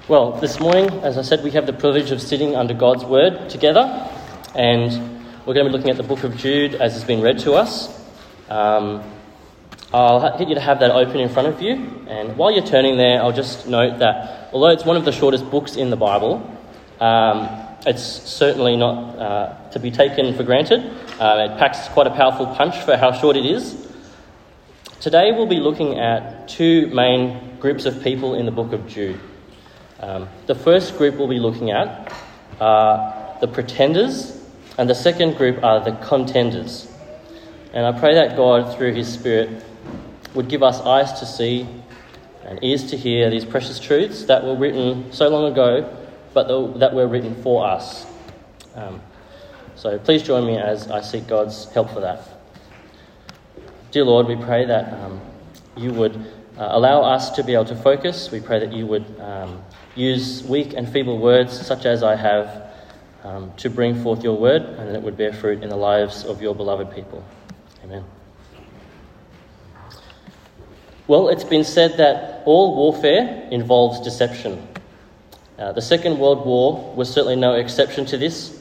Well, this morning, as I said, we have the privilege of sitting under God's Word together, and we're going to be looking at the book of Jude as it's been read to us. I'll get you to have that open in front of you, and while you're turning there, I'll just note that although it's one of the shortest books in the Bible, it's certainly not to be taken for granted. It packs quite a powerful punch for how short it is. Today we'll be looking at two main groups of people in the book of Jude. The first group we'll be looking at are the pretenders, and the second group are the contenders. And I pray that God, through his Spirit, would give us eyes to see and ears to hear these precious truths that were written so long ago, but that were written for us. So please join me as I seek God's help for that. Dear Lord, we pray that you would allow us to be able to focus. We pray that you would use weak and feeble words such as I have to bring forth your word, and that it would bear fruit in the lives of your beloved people. Amen. Well, it's been said that all warfare involves deception. The Second World War was certainly no exception to this.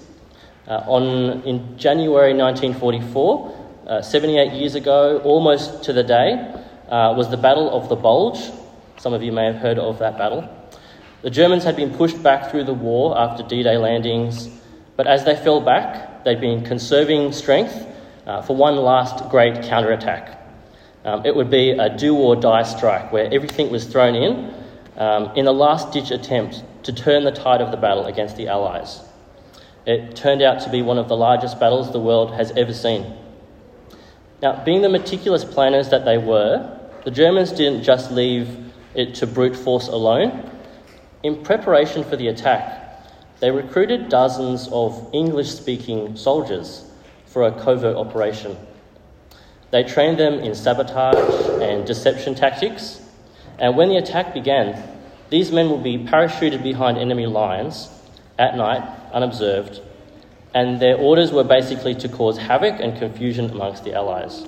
In January 1944, 78 years ago, almost to the day, was the Battle of the Bulge. Some of you may have heard of that battle. The Germans had been pushed back through the war after D-Day landings, but as they fell back, they'd been conserving strength for one last great counterattack. It would be a do-or-die strike where everything was thrown in the last-ditch attempt to turn the tide of the battle against the Allies. It turned out to be one of the largest battles the world has ever seen. Now, being the meticulous planners that they were, the Germans didn't just leave it to brute force alone. In preparation for the attack, they recruited dozens of English-speaking soldiers for a covert operation. They trained them in sabotage and deception tactics, and when the attack began, these men would be parachuted behind enemy lines at night, unobserved, and their orders were basically to cause havoc and confusion amongst the Allies.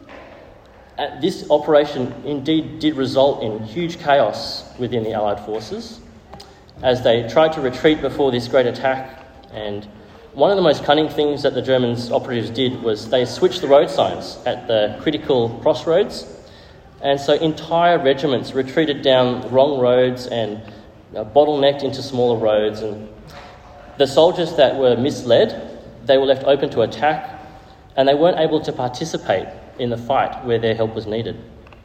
This operation indeed did result in huge chaos within the Allied forces as they tried to retreat before this great attack. And one of the most cunning things that the Germans operatives did was they switched the road signs at the critical crossroads, and so entire regiments retreated down wrong roads and bottlenecked into smaller roads. And the soldiers that were misled, they were left open to attack, and they weren't able to participate in the fight where their help was needed.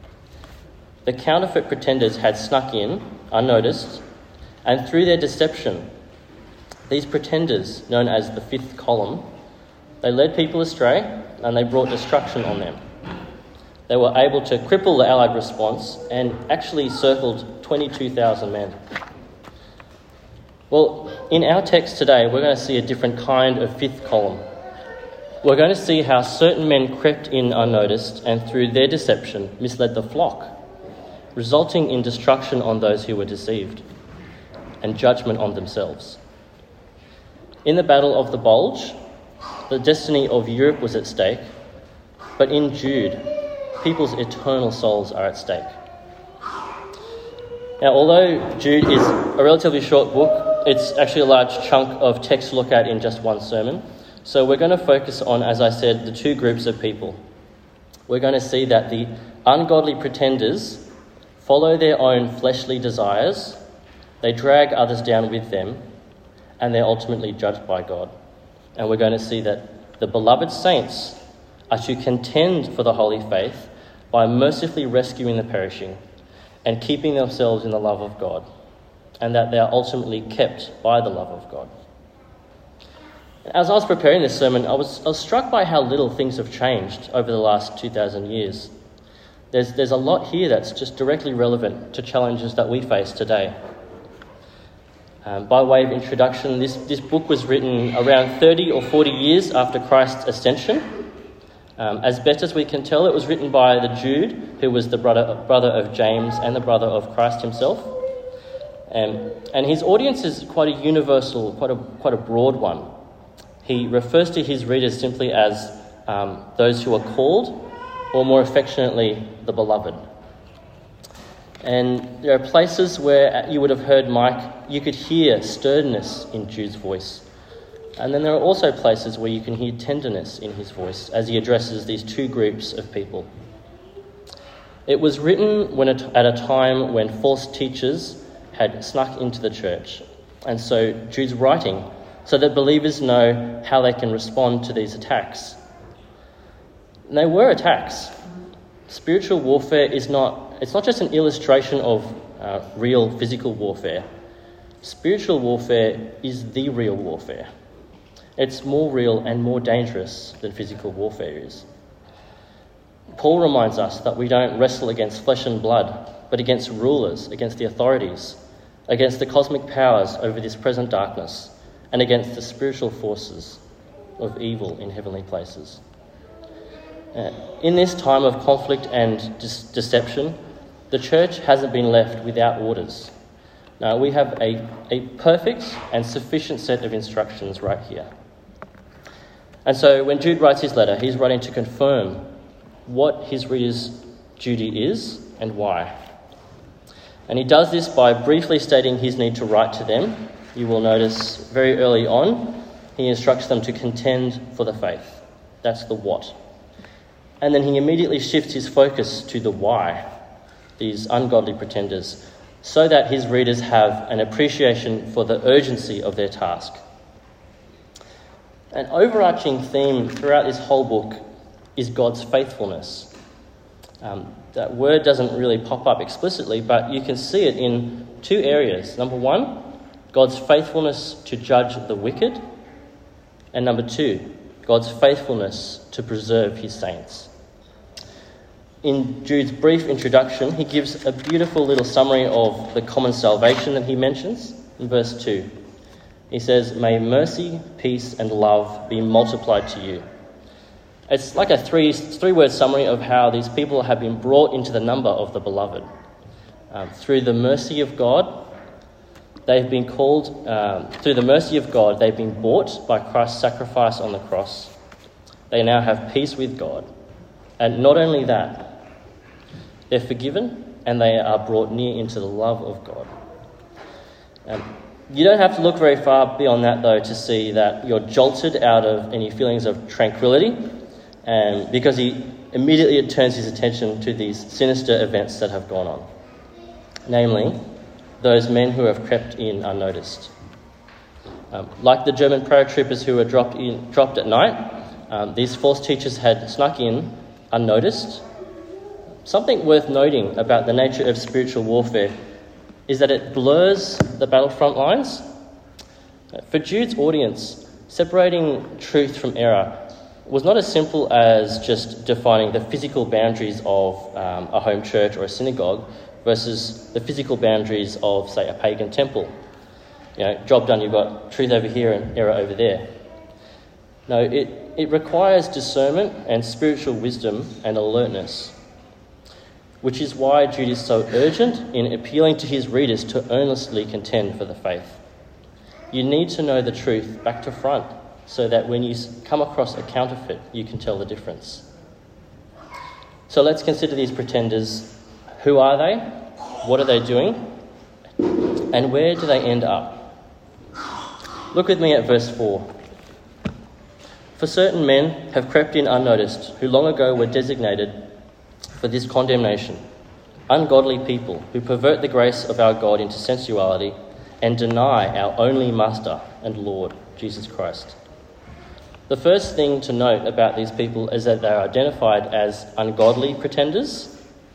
The counterfeit pretenders had snuck in, unnoticed, and through their deception, these pretenders, known as the fifth column, they led people astray and they brought destruction on them. They were able to cripple the Allied response and actually circled 22,000 men. Well, in our text today, we're going to see a different kind of fifth column. We're going to see how certain men crept in unnoticed and through their deception misled the flock, resulting in destruction on those who were deceived and judgment on themselves. In the Battle of the Bulge, the destiny of Europe was at stake, but in Jude, people's eternal souls are at stake. Now, although Jude is a relatively short book, it's actually a large chunk of text to look at in just one sermon. So we're going to focus on, as I said, the two groups of people. We're going to see that the ungodly pretenders follow their own fleshly desires, they drag others down with them, and they're ultimately judged by God. And we're going to see that the beloved saints are to contend for the holy faith by mercifully rescuing the perishing and keeping themselves in the love of God, and that they are ultimately kept by the love of God. As I was preparing this sermon, I was struck by how little things have changed over the last 2,000 years. There's a lot here that's just directly relevant to challenges that we face today. By way of introduction, this book was written around 30 or 40 years after Christ's ascension. As best as we can tell, it was written by the Jude, who was the brother of James and the brother of Christ himself. And his audience is quite a universal, quite a broad one. He refers to his readers simply as those who are called, or more affectionately, the beloved. And there are places where you would have heard Mike, you could hear sternness in Jude's voice. And then there are also places where you can hear tenderness in his voice as he addresses these two groups of people. It was written at a time when false teachers had snuck into the church. And so Jude's writing so that believers know how they can respond to these attacks. And they were attacks. Spiritual warfare it's not just an illustration of real physical warfare. Spiritual warfare is the real warfare. It's more real and more dangerous than physical warfare is. Paul reminds us that we don't wrestle against flesh and blood, but against rulers, against the authorities, against the cosmic powers over this present darkness, and against the spiritual forces of evil in heavenly places. In this time of conflict and deception, the church hasn't been left without orders. Now, we have a perfect and sufficient set of instructions right here. And so when Jude writes his letter, he's writing to confirm what his readers' duty is and why. And he does this by briefly stating his need to write to them. You will notice very early on, he instructs them to contend for the faith. That's the what. And then he immediately shifts his focus to the why, these ungodly pretenders, so that his readers have an appreciation for the urgency of their task. An overarching theme throughout this whole book is God's faithfulness. That word doesn't really pop up explicitly, but you can see it in two areas. Number one, God's faithfulness to judge the wicked. And number two, God's faithfulness to preserve his saints. In Jude's brief introduction, he gives a beautiful little summary of the common salvation that he mentions in verse 2. He says, "May mercy, peace, and love be multiplied to you." It's like a three-word summary of how these people have been brought into the number of the beloved. Through the mercy of God, they've been bought by Christ's sacrifice on the cross. They now have peace with God. And not only that, they're forgiven and they are brought near into the love of God. You don't have to look very far beyond that, though, to see that you're jolted out of any feelings of tranquility, because he immediately turns his attention to these sinister events that have gone on. Namely, those men who have crept in unnoticed. Like the German paratroopers who were dropped at night, these false teachers had snuck in unnoticed. Something worth noting about the nature of spiritual warfare is that it blurs the battlefront lines. For Jude's audience, separating truth from error was not as simple as just defining the physical boundaries of a home church or a synagogue versus the physical boundaries of, say, a pagan temple. Job done, you've got truth over here and error over there. No, it requires discernment and spiritual wisdom and alertness, which is why Jude is so urgent in appealing to his readers to earnestly contend for the faith. You need to know the truth back to front so that when you come across a counterfeit, you can tell the difference. So let's consider these pretenders. Who are they? What are they doing? And where do they end up? Look with me at verse 4. "For certain men have crept in unnoticed, who long ago were designated for this condemnation, ungodly people who pervert the grace of our God into sensuality and deny our only Master and Lord, Jesus Christ." The first thing to note about these people is that they are identified as ungodly pretenders.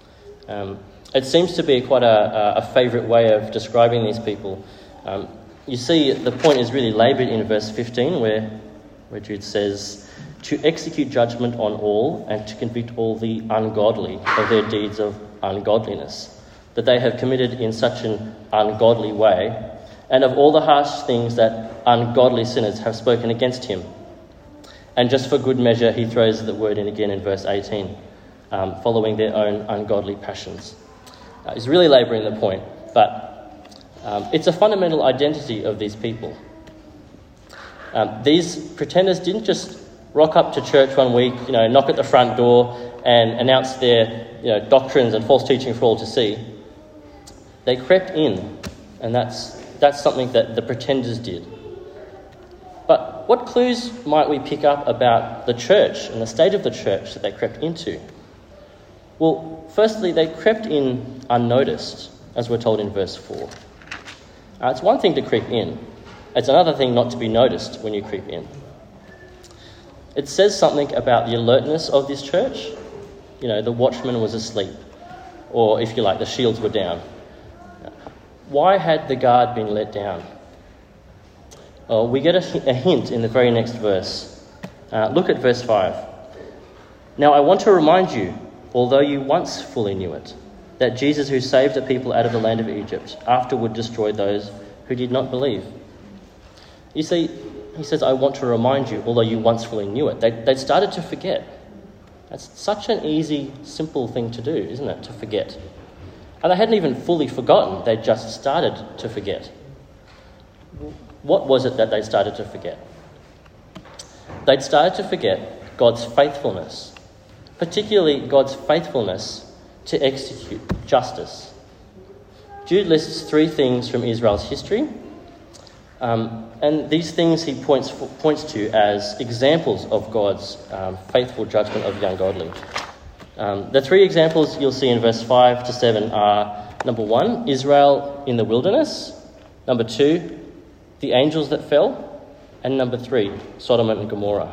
It seems to be quite a favourite way of describing these people. You see, the point is really laboured in verse 15 where Jude says, "To execute judgment on all and to convict all the ungodly of their deeds of ungodliness, that they have committed in such an ungodly way, and of all the harsh things that ungodly sinners have spoken against him." And just for good measure, he throws the word in again in verse 18, following their own ungodly passions. He's really labouring the point, but it's a fundamental identity of these people. These pretenders didn't just rock up to church one week, knock at the front door and announce their doctrines and false teaching for all to see. They crept in, and that's something that the pretenders did. But what clues might we pick up about the church and the state of the church that they crept into? Well, firstly, they crept in unnoticed, as we're told in verse 4. It's one thing to creep in. It's another thing not to be noticed when you creep in. It says something about the alertness of this church. You know, the watchman was asleep, or if you like, the shields were down. Why had the guard been let down? Well, we get a hint in the very next verse. Look at verse 5. Now I want to remind you, although you once fully knew it, that Jesus, who saved the people out of the land of Egypt, afterward destroyed those who did not believe. You see, he says, I want to remind you, although you once fully knew it. They'd started to forget. That's such an easy, simple thing to do, isn't it, to forget? And they hadn't even fully forgotten, they'd just started to forget. What was it that they started to forget? They'd started to forget God's faithfulness, particularly God's faithfulness to execute justice. Jude lists 3 things from Israel's history, and these things he points to as examples of God's faithful judgment of the ungodly. The 3 examples you'll see in verse 5 to 7 are, number 1, Israel in the wilderness, number 2, the angels that fell, and number 3, Sodom and Gomorrah.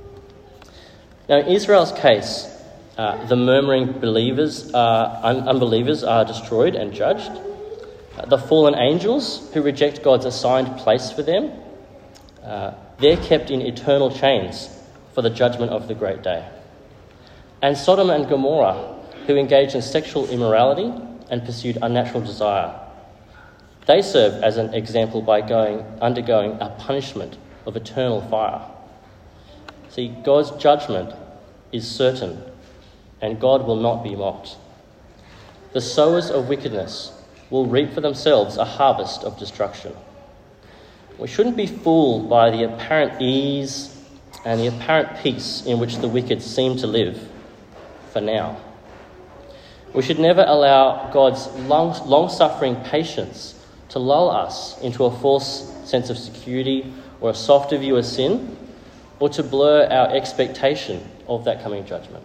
Now, in Israel's case, the murmuring unbelievers are destroyed and judged. The fallen angels who reject God's assigned place for them, they're kept in eternal chains for the judgment of the great day. And Sodom and Gomorrah, who engaged in sexual immorality and pursued unnatural desire, they serve as an example by undergoing a punishment of eternal fire. See, God's judgment is certain, and God will not be mocked. The sowers of wickedness will reap for themselves a harvest of destruction. We shouldn't be fooled by the apparent ease and the apparent peace in which the wicked seem to live for now. We should never allow God's long-suffering patience to lull us into a false sense of security or a softer view of sin, or to blur our expectation of that coming judgment.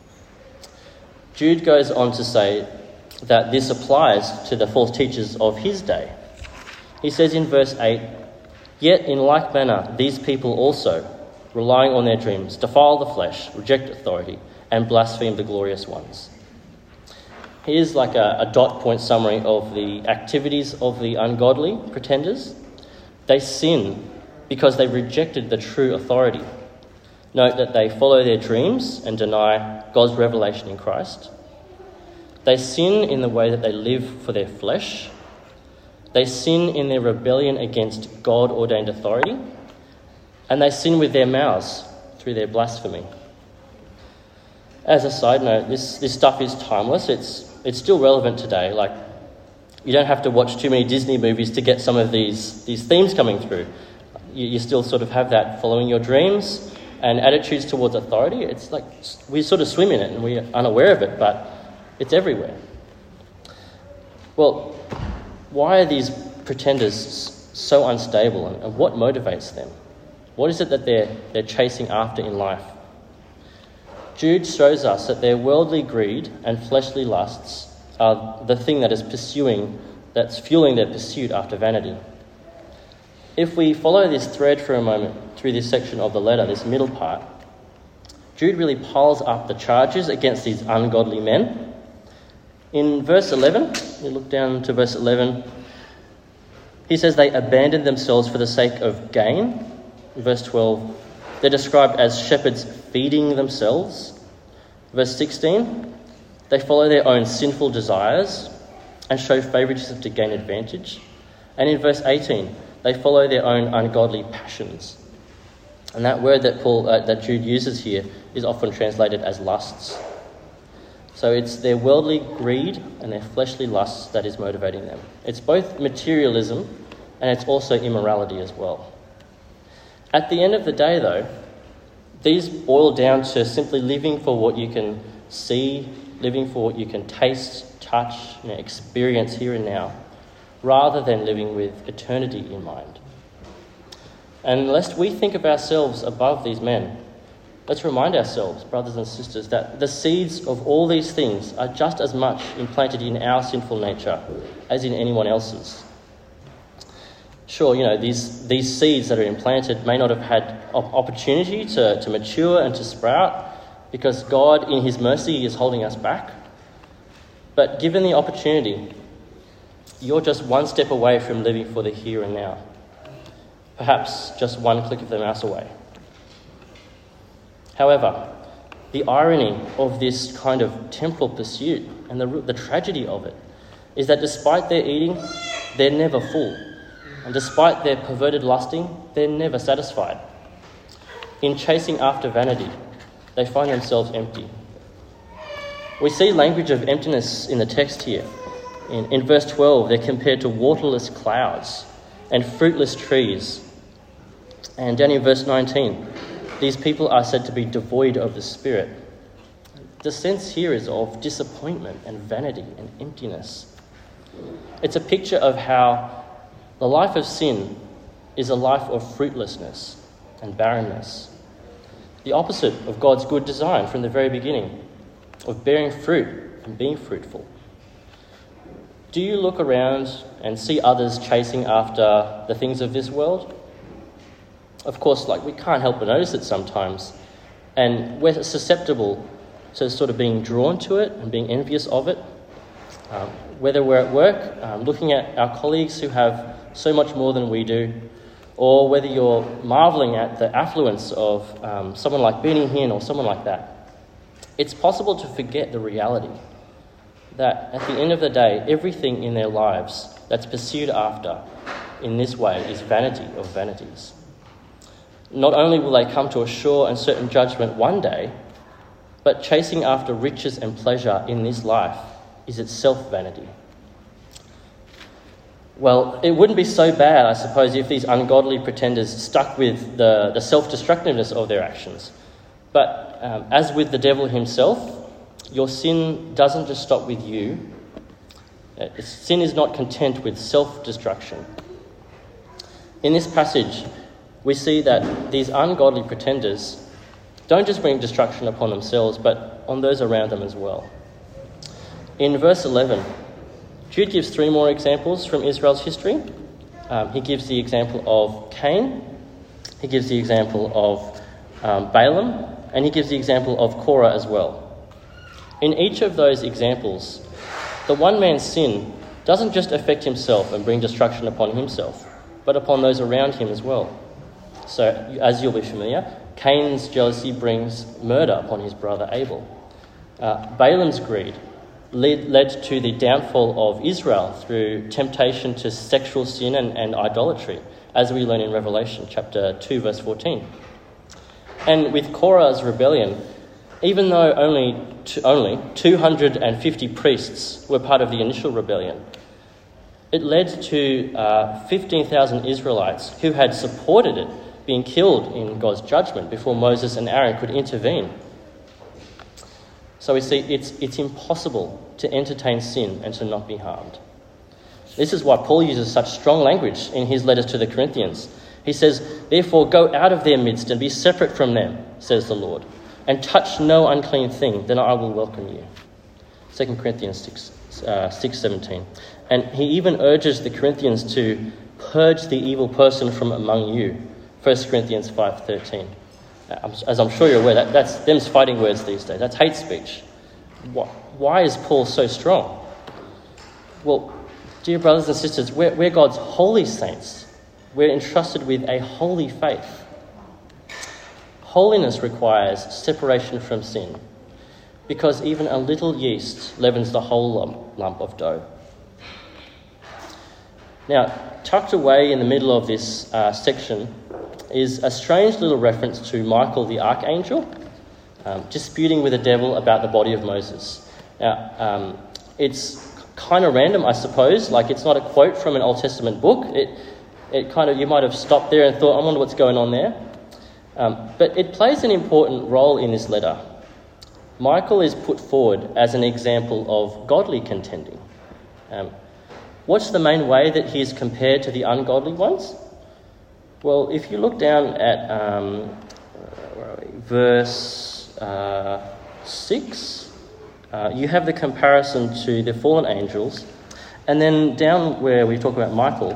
Jude goes on to say that this applies to the false teachers of his day. He says in verse 8, "Yet in like manner these people also, relying on their dreams, defile the flesh, reject authority, and blaspheme the glorious ones." Here's like a dot point summary of the activities of the ungodly pretenders. They sin because they rejected the true authority. Note that they follow their dreams and deny God's revelation in Christ. They sin in the way that they live for their flesh. They sin in their rebellion against God-ordained authority. And they sin with their mouths through their blasphemy. As a side note, this stuff is timeless. It's still relevant today. Like, you don't have to watch too many Disney movies to get some of these themes coming through. You still sort of have that following your dreams and attitudes towards authority. It's like we sort of swim in it and we're unaware of it, but it's everywhere. Well, why are these pretenders so unstable, and what motivates them? What is it that they're chasing after in life? Jude shows us that their worldly greed and fleshly lusts are the thing that's fueling their pursuit after vanity. If we follow this thread for a moment through this section of the letter, this middle part, Jude really piles up the charges against these ungodly men. In verse 11, you look down to verse 11, he says they abandoned themselves for the sake of gain. In verse 12, they're described as shepherds feeding themselves. Verse 16, they follow their own sinful desires and show favoritism to gain advantage. And in verse 18, they follow their own ungodly passions. And that word that Jude uses here is often translated as lusts. So it's their worldly greed and their fleshly lusts that is motivating them. It's both materialism and it's also immorality as well. At the end of the day, though, these boil down to simply living for what you can see, living for what you can taste, touch, experience here and now, rather than living with eternity in mind. And lest we think of ourselves above these men, let's remind ourselves, brothers and sisters, that the seeds of all these things are just as much implanted in our sinful nature as in anyone else's. Sure, these seeds that are implanted may not have had opportunity to mature and to sprout because God, in his mercy, is holding us back. But given the opportunity, you're just one step away from living for the here and now. Perhaps just one click of the mouse away. However, the irony of this kind of temporal pursuit and the tragedy of it is that despite their eating, they're never full. And despite their perverted lusting, they're never satisfied. In chasing after vanity, they find themselves empty. We see language of emptiness in the text here. In verse 12, they're compared to waterless clouds and fruitless trees. And down in verse 19, these people are said to be devoid of the Spirit. The sense here is of disappointment and vanity and emptiness. It's a picture of how the life of sin is a life of fruitlessness and barrenness. The opposite of God's good design from the very beginning, of bearing fruit and being fruitful. Do you look around and see others chasing after the things of this world? Of course, we can't help but notice it sometimes. And we're susceptible to sort of being drawn to it and being envious of it. Whether we're at work, looking at our colleagues who have so much more than we do, or whether you're marvelling at the affluence of someone like Benny Hinn or someone like that, it's possible to forget the reality that at the end of the day, everything in their lives that's pursued after in this way is vanity of vanities. Not only will they come to a sure and certain judgment one day, but chasing after riches and pleasure in this life is itself vanity. Well, it wouldn't be so bad, I suppose, if these ungodly pretenders stuck with the self-destructiveness of their actions. But as with the devil himself, your sin doesn't just stop with you. Sin is not content with self-destruction. In this passage, we see that these ungodly pretenders don't just bring destruction upon themselves, but on those around them as well. In verse 11, Jude gives three more examples from Israel's history. He gives the example of Cain, he gives the example of Balaam, and he gives the example of Korah as well. In each of those examples, the one man's sin doesn't just affect himself and bring destruction upon himself, but upon those around him as well. So, as you'll be familiar, Cain's jealousy brings murder upon his brother Abel. Balaam's greed led to the downfall of Israel through temptation to sexual sin and idolatry, as we learn in Revelation chapter 2, verse 14. And with Korah's rebellion, even though only 250 priests were part of the initial rebellion, it led to 15,000 Israelites who had supported it being killed in God's judgment before Moses and Aaron could intervene. So we see it's impossible to entertain sin and to not be harmed. This is why Paul uses such strong language in his letters to the Corinthians. He says, "Therefore go out of their midst and be separate from them, says the Lord, and touch no unclean thing, then I will welcome you." 2 Corinthians 6:17. And he even urges the Corinthians to purge the evil person from among you. 1 Corinthians 5:13. As I'm sure you're aware, that's them's fighting words these days. That's hate speech. Why is Paul so strong? Well, dear brothers and sisters, we're God's holy saints. We're entrusted with a holy faith. Holiness requires separation from sin, because even a little yeast leavens the whole lump of dough. Now, tucked away in the middle of this section is a strange little reference to Michael the archangel disputing with the devil about the body of Moses. Now, it's kind of random, I suppose. It's not a quote from an Old Testament book. It kind of, you might have stopped there and thought, I wonder what's going on there. But it plays an important role in this letter. Michael is put forward as an example of godly contending. What's the main way that he is compared to the ungodly ones? Well, if you look down at verse 6, you have the comparison to the fallen angels. And then down where we talk about Michael,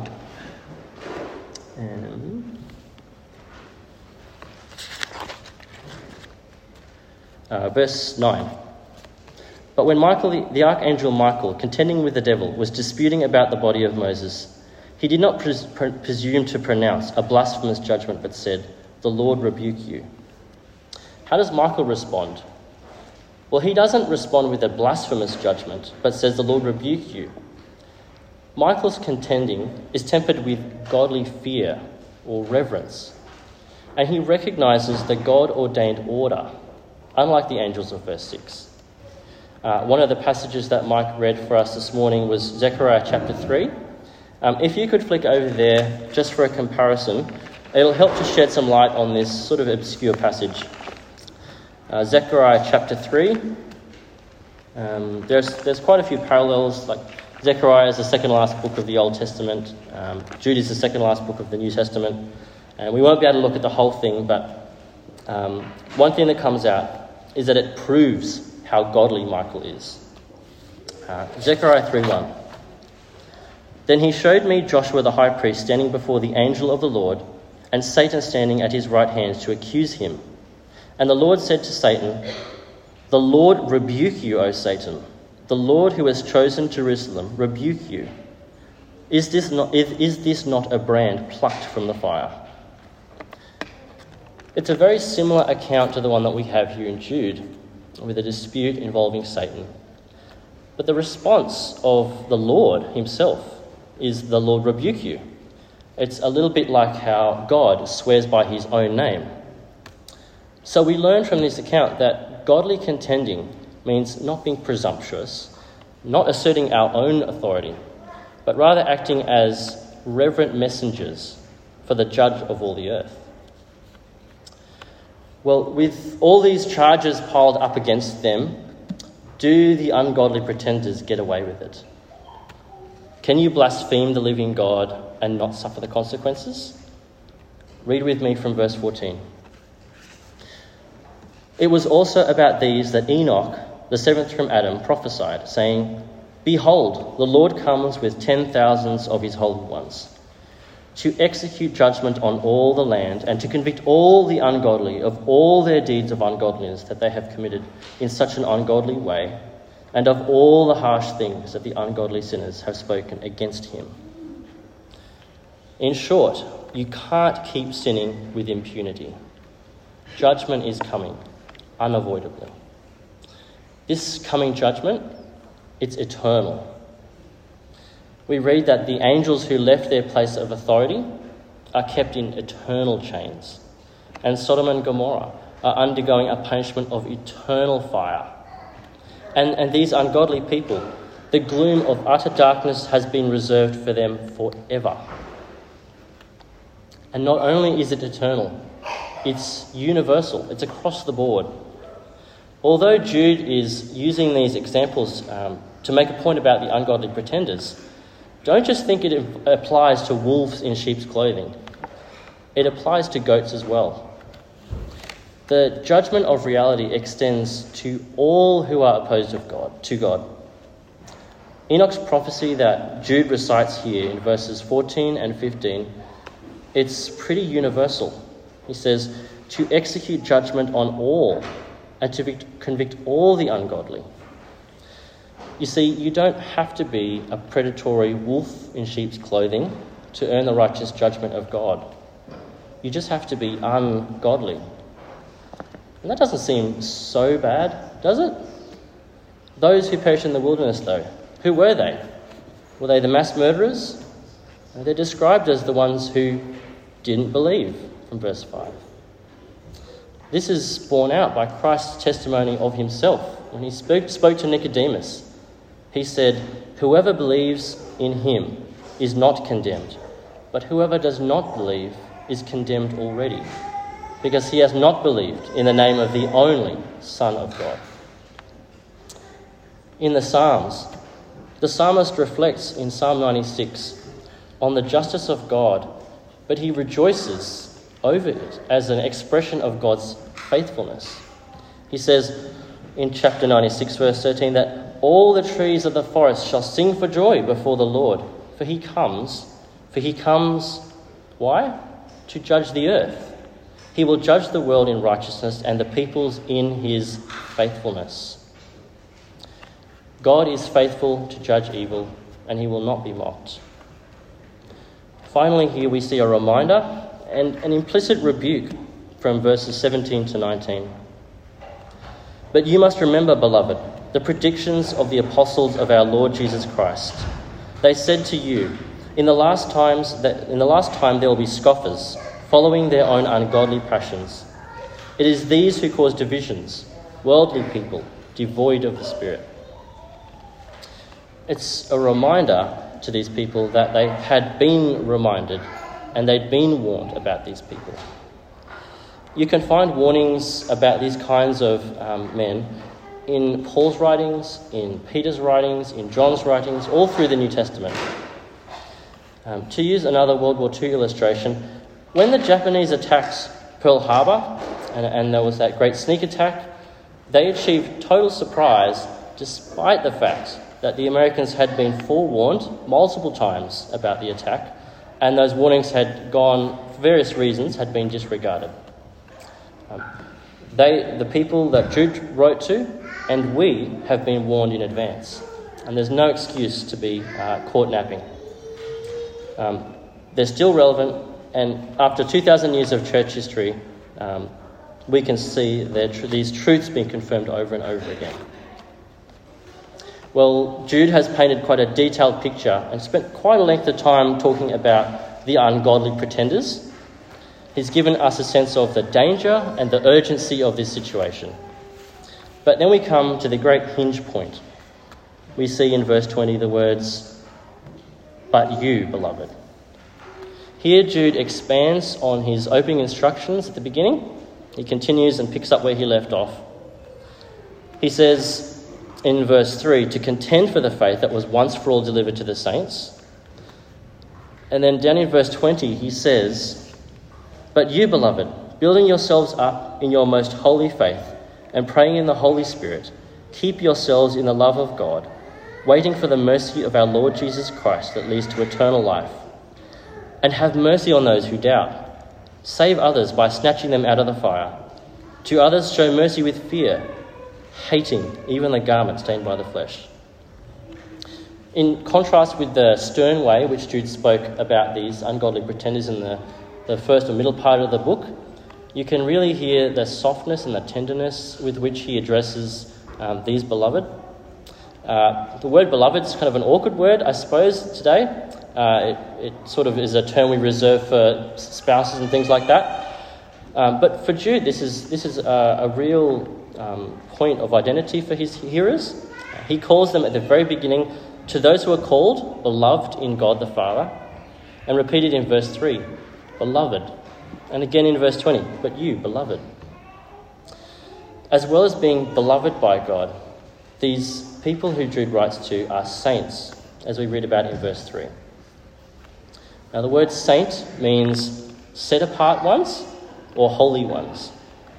verse 9. But when Michael, the archangel Michael, contending with the devil, was disputing about the body of Moses, he did not presume to pronounce a blasphemous judgment, but said, "The Lord rebuke you." How does Michael respond? Well, he doesn't respond with a blasphemous judgment, but says, "The Lord rebuke you." Michael's contending is tempered with godly fear or reverence, and he recognises the God-ordained order, unlike the angels of verse 6. One of the passages that Mike read for us this morning was Zechariah chapter 3. If you could flick over there just for a comparison, it'll help to shed some light on this sort of obscure passage. Zechariah chapter 3. There's quite a few parallels, like Zechariah is the second last book of the Old Testament. Jude is the second last book of the New Testament. And we won't be able to look at the whole thing, but one thing that comes out is that it proves how godly Michael is. Zechariah 3:1. Then he showed me Joshua the high priest standing before the angel of the Lord, and Satan standing at his right hand to accuse him. And the Lord said to Satan, "The Lord rebuke you, O Satan. The Lord who has chosen Jerusalem rebuke you. Is this not a brand plucked from the fire?" It's a very similar account to the one that we have here in Jude, with a dispute involving Satan. But the response of the Lord himself is, "The Lord rebuke you." It's a little bit like how God swears by his own name. So we learn from this account that godly contending means not being presumptuous, not asserting our own authority, but rather acting as reverent messengers for the judge of all the earth. Well, with all these charges piled up against them, do the ungodly pretenders get away with it? Can you blaspheme the living God and not suffer the consequences? Read with me from verse 14. It was also about these that Enoch, the seventh from Adam, prophesied, saying, "Behold, the Lord comes with 10,000s of his holy ones, to execute judgment on all the land, and to convict all the ungodly of all their deeds of ungodliness that they have committed in such an ungodly way, and of all the harsh things that the ungodly sinners have spoken against him." In short, you can't keep sinning with impunity. Judgment is coming, unavoidably. This coming judgment, it's eternal. We read that the angels who left their place of authority are kept in eternal chains, and Sodom and Gomorrah are undergoing a punishment of eternal fire. And these ungodly people, the gloom of utter darkness has been reserved for them forever. And not only is it eternal, it's universal, it's across the board. Although Jude is using these examples to make a point about the ungodly pretenders, don't just think it applies to wolves in sheep's clothing. It applies to goats as well. The judgment of reality extends to all who are opposed to God. Enoch's prophecy that Jude recites here in verses 14 and 15, it's pretty universal. He says, to execute judgment on all and to convict all the ungodly. You see, you don't have to be a predatory wolf in sheep's clothing to earn the righteous judgment of God. You just have to be ungodly. And that doesn't seem so bad, does it? Those who perished in the wilderness, though, who were they? Were they the mass murderers? They're described as the ones who didn't believe, from verse 5. This is borne out by Christ's testimony of himself. When he spoke to Nicodemus, he said, "Whoever believes in him is not condemned, but whoever does not believe is condemned already, because he has not believed in the name of the only Son of God." In the Psalms, the psalmist reflects in Psalm 96 on the justice of God, but he rejoices over it as an expression of God's faithfulness. He says in chapter 96, verse 13, that all the trees of the forest shall sing for joy before the Lord, for he comes, why? To judge the earth. He will judge the world in righteousness and the peoples in his faithfulness. God is faithful to judge evil, and he will not be mocked. Finally, here we see a reminder and an implicit rebuke from verses 17 to 19. But you must remember, beloved, the predictions of the apostles of our Lord Jesus Christ. They said to you, in the last time there will be scoffers, following their own ungodly passions. It is these who cause divisions, worldly people, devoid of the Spirit. It's a reminder to these people that they had been reminded and they'd been warned about these people. You can find warnings about these kinds of men in Paul's writings, in Peter's writings, in John's writings, all through the New Testament. To use another World War II illustration, when the Japanese attacked Pearl Harbor and there was that great sneak attack, they achieved total surprise despite the fact that the Americans had been forewarned multiple times about the attack, and those warnings had gone, for various reasons, had been disregarded. The people that Jude wrote to, and we have been warned in advance, and there's no excuse to be caught napping. They're still relevant, and after 2,000 years of church history, we can see these truths being confirmed over and over again. Well, Jude has painted quite a detailed picture and spent quite a length of time talking about the ungodly pretenders. He's given us a sense of the danger and the urgency of this situation. But then we come to the great hinge point. We see in verse 20 the words, "But you, beloved." Here Jude expands on his opening instructions at the beginning. He continues and picks up where he left off. He says in verse 3, to contend for the faith that was once for all delivered to the saints. And then down in verse 20 he says, "But you, beloved, building yourselves up in your most holy faith and praying in the Holy Spirit, keep yourselves in the love of God, waiting for the mercy of our Lord Jesus Christ that leads to eternal life. And have mercy on those who doubt. Save others by snatching them out of the fire. To others show mercy with fear, hating even the garment stained by the flesh." In contrast with the stern way which Jude spoke about these ungodly pretenders in the first or middle part of the book, you can really hear the softness and the tenderness with which he addresses these beloved. The word beloved is kind of an awkward word, I suppose, today. It sort of is a term we reserve for spouses and things like that. But for Jude, this is a real point of identity for his hearers. He calls them at the very beginning, to those who are called, beloved in God the Father, and repeated in verse 3, beloved, and again in verse 20, but you, beloved. As well as being beloved by God, these people who Jude writes to are saints, as we read about in verse 3. Now the word saint means set apart ones or holy ones.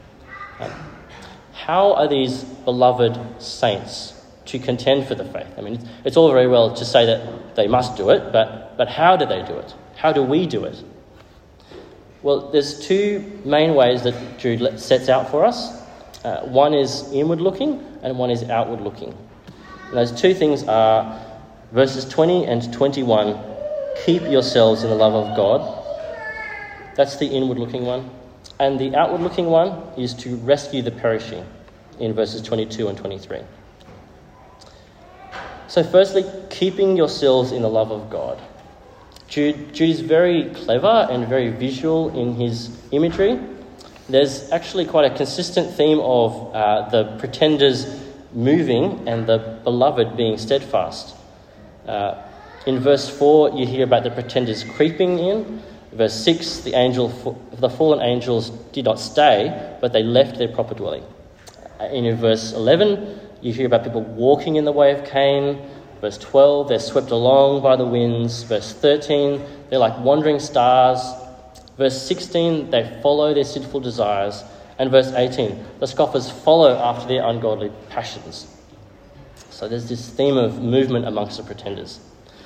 How are these beloved saints to contend for the faith? I mean, it's all very well to say that they must do it, but how do they do it? How do we do it? Well, there's two main ways that Jude sets out for us. One is inward looking and one is outward looking. And those two things are verses 20 and 21, keep yourselves in the love of God. That's the inward looking one. And the outward looking one is to rescue the perishing in verses 22 and 23. So firstly, keeping yourselves in the love of God. Jude is very clever and very visual in his imagery. There's actually quite a consistent theme of the pretenders moving and the beloved being steadfast. In verse 4, you hear about the pretenders creeping in. Verse 6, the fallen angels did not stay, but they left their proper dwelling. In verse 11, You hear about people walking in the way of Cain. Verse 12, they're swept along by the winds. Verse 13, they're like wandering stars. Verse 16, they follow their sinful desires. And verse 18, the scoffers follow after their ungodly passions. So there's this theme of movement amongst the pretenders.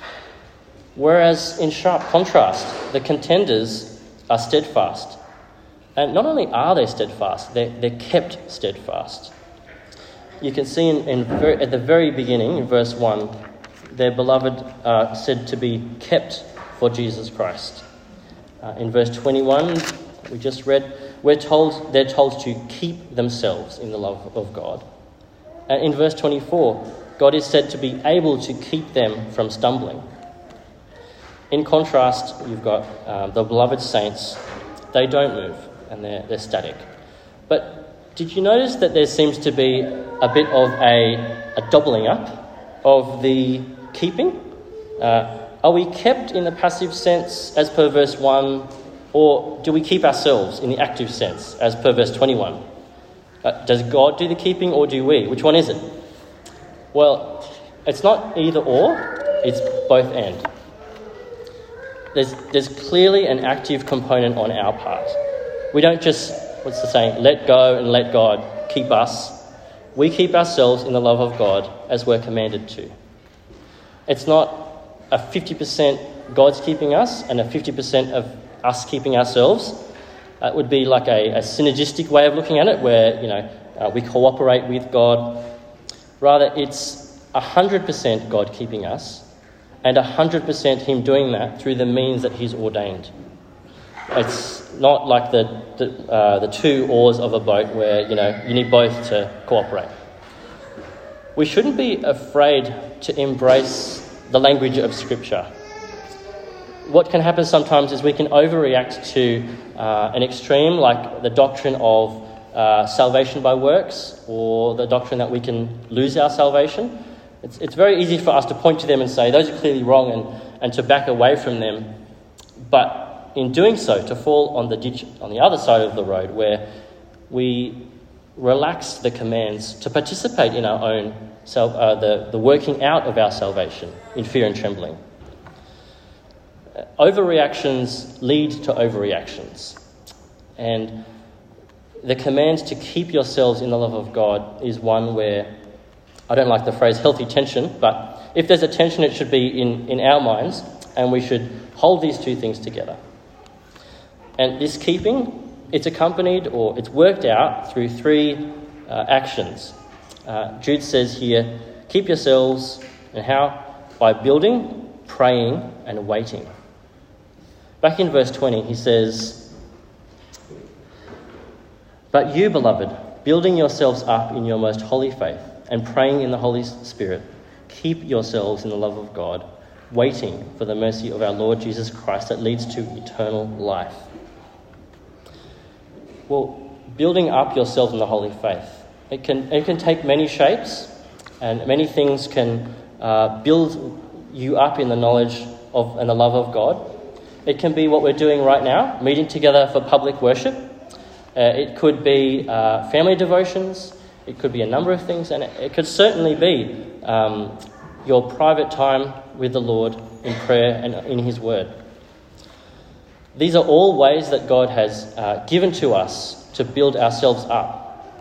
Whereas in sharp contrast, the contenders are steadfast. And not only are they steadfast, they're kept steadfast. You can see at the very beginning, in verse 1, their beloved are said to be kept for Jesus Christ. In verse 21, we just read, they're told to keep themselves in the love of God. And in verse 24, God is said to be able to keep them from stumbling. In contrast, you've got the beloved saints. They don't move and they're static. But did you notice that there seems to be a bit of a doubling up of the keeping? Are we kept in the passive sense as per verse 1, or do we keep ourselves in the active sense as per verse 21? Does God do the keeping or do we? Which one is it? Well, it's not either or, it's both and. There's clearly an active component on our part. We don't just, what's the saying, let go and let God keep us. We keep ourselves in the love of God as we're commanded to. It's not a 50% God's keeping us and a 50% of us keeping ourselves. It would be like a synergistic way of looking at it where, we cooperate with God. Rather, it's 100% God keeping us and 100% him doing that through the means that he's ordained. It's not like the two oars of a boat where, you need both to cooperate. We shouldn't be afraid to embrace the language of Scripture. What can happen sometimes is we can overreact to an extreme, like the doctrine of salvation by works, or the doctrine that we can lose our salvation. It's very easy for us to point to them and say, those are clearly wrong, and to back away from them. But in doing so, to fall on the ditch on the other side of the road, where we relax the commands to participate in our own the working out of our salvation in fear and trembling. Overreactions lead to overreactions. And the command to keep yourselves in the love of God is one where, I don't like the phrase healthy tension, but if there's a tension, it should be in our minds, and we should hold these two things together. And this keeping, it's accompanied or it's worked out through three actions. Jude says here, keep yourselves, and how? By building, praying, and waiting. Back in verse 20, he says, but you, beloved, building yourselves up in your most holy faith and praying in the Holy Spirit, keep yourselves in the love of God, waiting for the mercy of our Lord Jesus Christ that leads to eternal life. Well, building up yourselves in the holy faith, it can take many shapes, and many things can build you up in the knowledge of and the love of God. It can be what we're doing right now, meeting together for public worship. It could be family devotions. It could be a number of things, and it could certainly be your private time with the Lord in prayer and in his word. These are all ways that God has given to us to build ourselves up.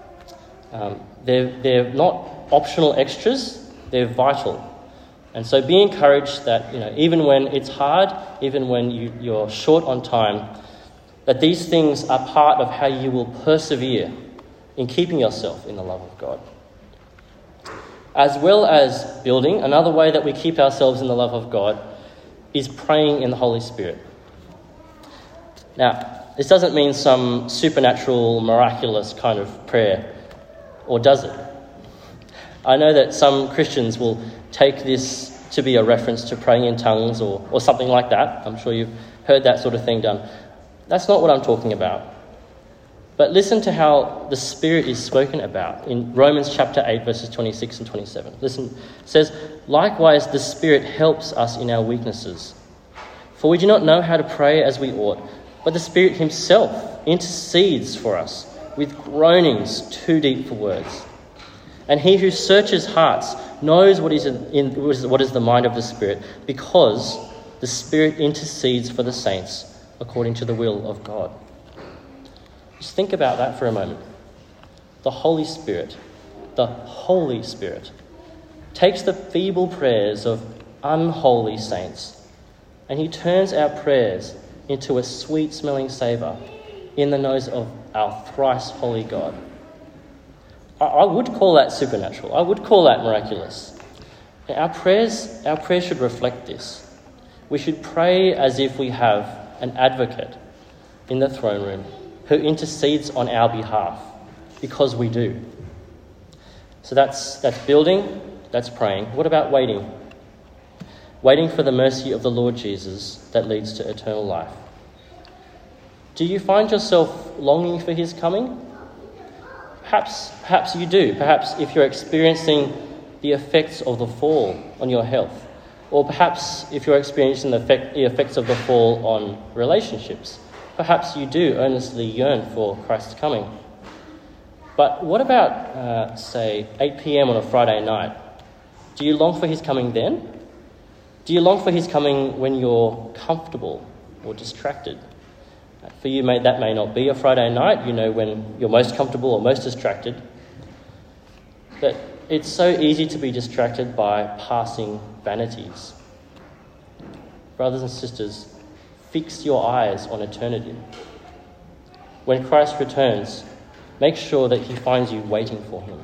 They're not optional extras, they're vital. And so be encouraged that, even when it's hard, even when you're short on time, that these things are part of how you will persevere in keeping yourself in the love of God. As well as building, another way that we keep ourselves in the love of God is praying in the Holy Spirit. Now, this doesn't mean some supernatural, miraculous kind of prayer, or does it? I know that some Christians will take this to be a reference to praying in tongues or something like that. I'm sure you've heard that sort of thing done. That's not what I'm talking about. But listen to how the Spirit is spoken about in Romans chapter 8, verses 26 and 27. Listen, it says, likewise the Spirit helps us in our weaknesses. For we do not know how to pray as we ought, but the Spirit himself intercedes for us with groanings too deep for words. And he who searches hearts knows what is the mind of the Spirit, because the Spirit intercedes for the saints according to the will of God. Just think about that for a moment. The Holy Spirit takes the feeble prayers of unholy saints, and he turns our prayers into a sweet-smelling savour in the nose of our thrice holy God. I would call that supernatural. I would call that miraculous. Our prayers should reflect this. We should pray as if we have an advocate in the throne room who intercedes on our behalf, because we do. So that's building, that's praying. What about waiting? Waiting for the mercy of the Lord Jesus that leads to eternal life. Do you find yourself longing for his coming? Perhaps you do. Perhaps if you're experiencing the effects of the fall on your health, or perhaps if you're experiencing the effects of the fall on relationships, perhaps you do earnestly yearn for Christ's coming. But what about, say, 8 p.m. on a Friday night? Do you long for his coming then? Do you long for his coming when you're comfortable or distracted? For you, that may not be a Friday night, when you're most comfortable or most distracted. But it's so easy to be distracted by passing vanities. Brothers and sisters, fix your eyes on eternity. When Christ returns, make sure that he finds you waiting for him.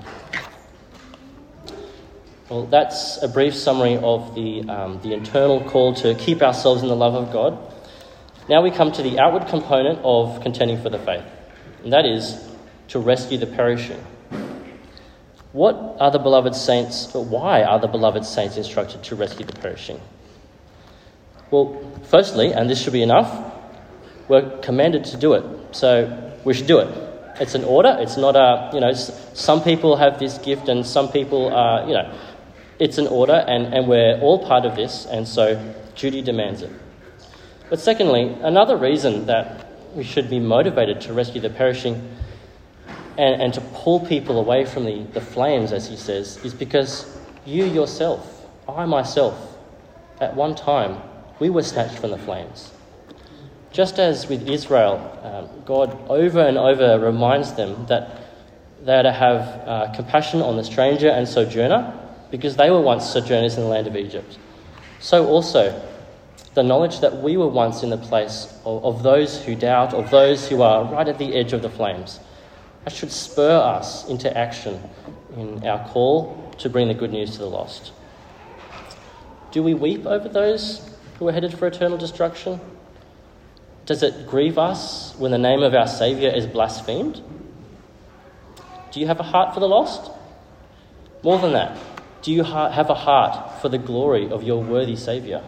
Well, that's a brief summary of the internal call to keep ourselves in the love of God. Now we come to the outward component of contending for the faith, and that is to rescue the perishing. Why are the beloved saints instructed to rescue the perishing? Well, firstly, and this should be enough, we're commanded to do it, so we should do it. It's an order. It's not some people have this gift and some people are, it's an order, and we're all part of this, and so duty demands it. But secondly, another reason that we should be motivated to rescue the perishing and to pull people away from the flames, as he says, is because you yourself, I myself, at one time, we were snatched from the flames. Just as with Israel, God over and over reminds them that they are to have compassion on the stranger and sojourner, because they were once sojourners in the land of Egypt. So also, the knowledge that we were once in the place of those who doubt, of those who are right at the edge of the flames, that should spur us into action in our call to bring the good news to the lost. Do we weep over those who are headed for eternal destruction? Does it grieve us when the name of our Saviour is blasphemed? Do you have a heart for the lost? More than that, do you have a heart for the glory of your worthy Saviour?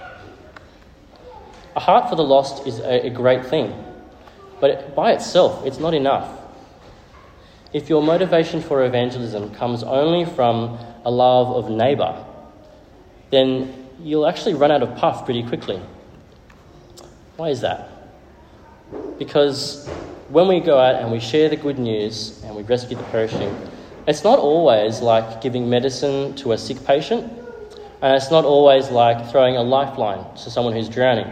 A heart for the lost is a great thing, but by itself, it's not enough. If your motivation for evangelism comes only from a love of neighbour, then you'll actually run out of puff pretty quickly. Why is that? Because when we go out and we share the good news and we rescue the perishing, it's not always like giving medicine to a sick patient, and it's not always like throwing a lifeline to someone who's drowning.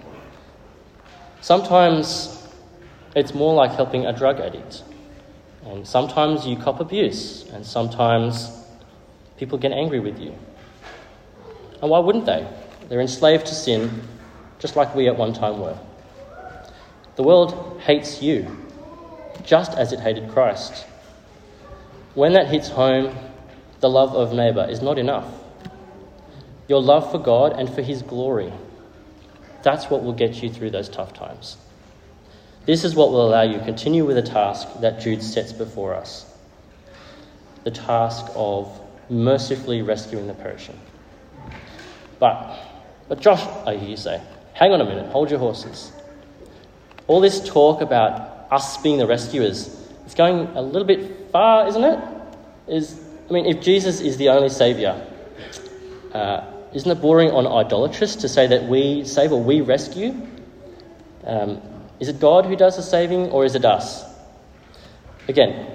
Sometimes it's more like helping a drug addict. And sometimes you cop abuse, and sometimes people get angry with you. And why wouldn't they? They're enslaved to sin, just like we at one time were. The world hates you, just as it hated Christ. When that hits home, the love of neighbour is not enough. Your love for God and for his glory, that's what will get you through those tough times. This is what will allow you to continue with the task that Jude sets before us. The task of mercifully rescuing the perishing. But Josh, I hear you say, hang on a minute, hold your horses. All this talk about us being the rescuers, it's going a little bit far, isn't it? If Jesus is the only saviour, isn't it bordering on idolatrous to say that we save or we rescue? Is it God who does the saving, or is it us? Again,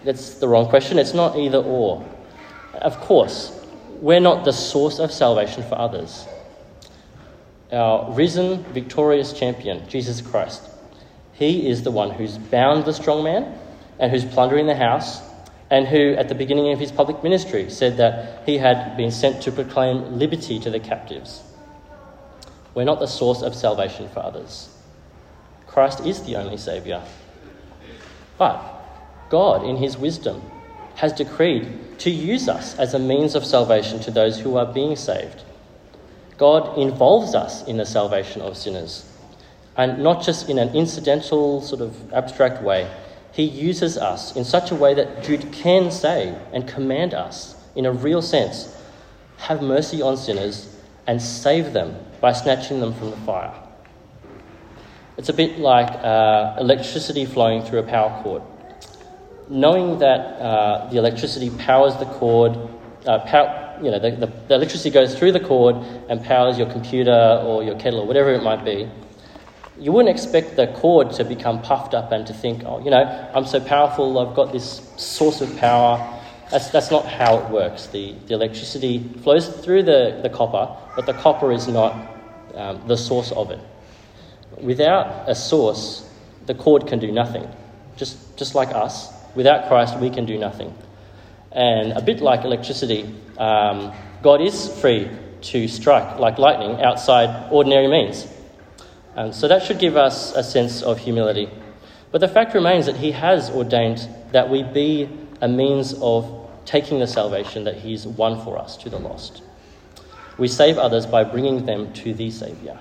that's the wrong question. It's not either or. Of course, we're not the source of salvation for others. Our risen, victorious champion, Jesus Christ, he is the one who's bound the strong man and who's plundering the house, and who, at the beginning of his public ministry, said that he had been sent to proclaim liberty to the captives. We're not the source of salvation for others. Christ is the only Saviour. But God, in his wisdom, has decreed to use us as a means of salvation to those who are being saved. God involves us in the salvation of sinners, and not just in an incidental, sort of abstract way. He uses us in such a way that Jude can say and command us, in a real sense, have mercy on sinners and save them by snatching them from the fire. It's a bit like electricity flowing through a power cord. Knowing that the electricity powers the cord, the electricity goes through the cord and powers your computer or your kettle or whatever it might be, you wouldn't expect the cord to become puffed up and to think, I'm so powerful, I've got this source of power. That's not how it works. The electricity flows through the copper, but the copper is not the source of it. Without a source, the cord can do nothing. Just like us, without Christ, we can do nothing. And a bit like electricity, God is free to strike like lightning outside ordinary means. So that should give us a sense of humility. But the fact remains that he has ordained that we be a means of taking the salvation that he's won for us to the lost. We save others by bringing them to the Saviour.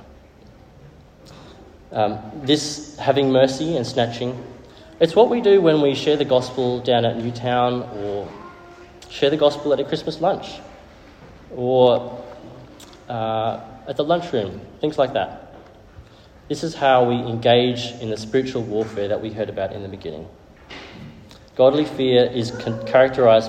This having mercy and snatching, it's what we do when we share the gospel down at Newtown, or share the gospel at a Christmas lunch, or at the lunchroom, things like that. This is how we engage in the spiritual warfare that we heard about in the beginning. Godly fear characterizes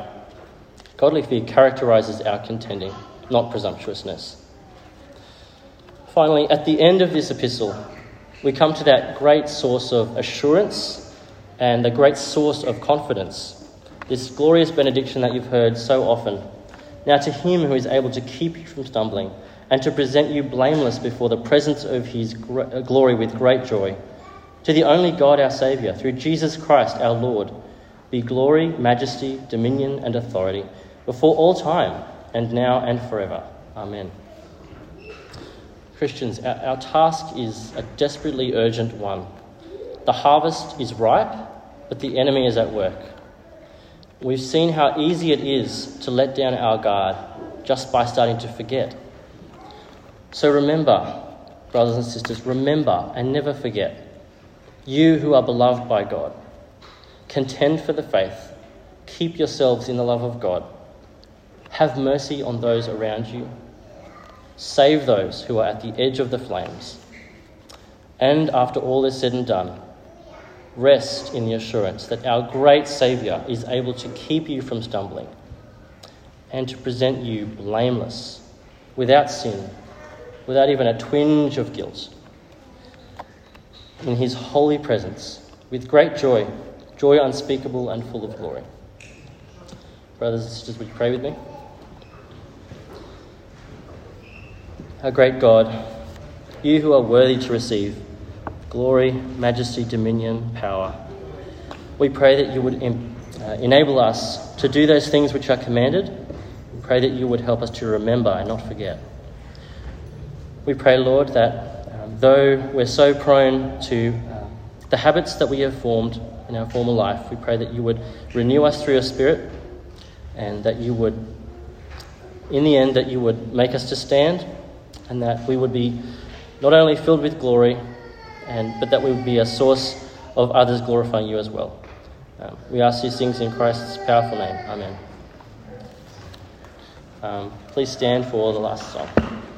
our contending, not presumptuousness. Finally, at the end of this epistle, we come to that great source of assurance and the great source of confidence, this glorious benediction that you've heard so often. Now to him who is able to keep you from stumbling and to present you blameless before the presence of his glory with great joy, to the only God our Saviour, through Jesus Christ our Lord, be glory, majesty, dominion and authority before all time, and now and forever. Amen. Christians, our task is a desperately urgent one. The harvest is ripe, but the enemy is at work. We've seen how easy it is to let down our guard just by starting to forget. So remember, brothers and sisters, remember and never forget. You who are beloved by God, contend for the faith, keep yourselves in the love of God, have mercy on those around you, save those who are at the edge of the flames, and after all is said and done, rest in the assurance that our great Saviour is able to keep you from stumbling and to present you blameless, without sin, without even a twinge of guilt, in his holy presence, with great joy, joy unspeakable and full of glory. Brothers and sisters, would you pray with me? Our great God, you who are worthy to receive glory, majesty, dominion, power, we pray that you would enable us to do those things which are commanded. We pray that you would help us to remember and not forget. We pray, Lord, that though we're so prone to the habits that we have formed in our former life, we pray that you would renew us through your Spirit, and that you would, in the end, that you would make us to stand, and that we would be not only filled with glory, but that we would be a source of others glorifying you as well. We ask these things in Christ's powerful name. Amen. Please stand for the last song.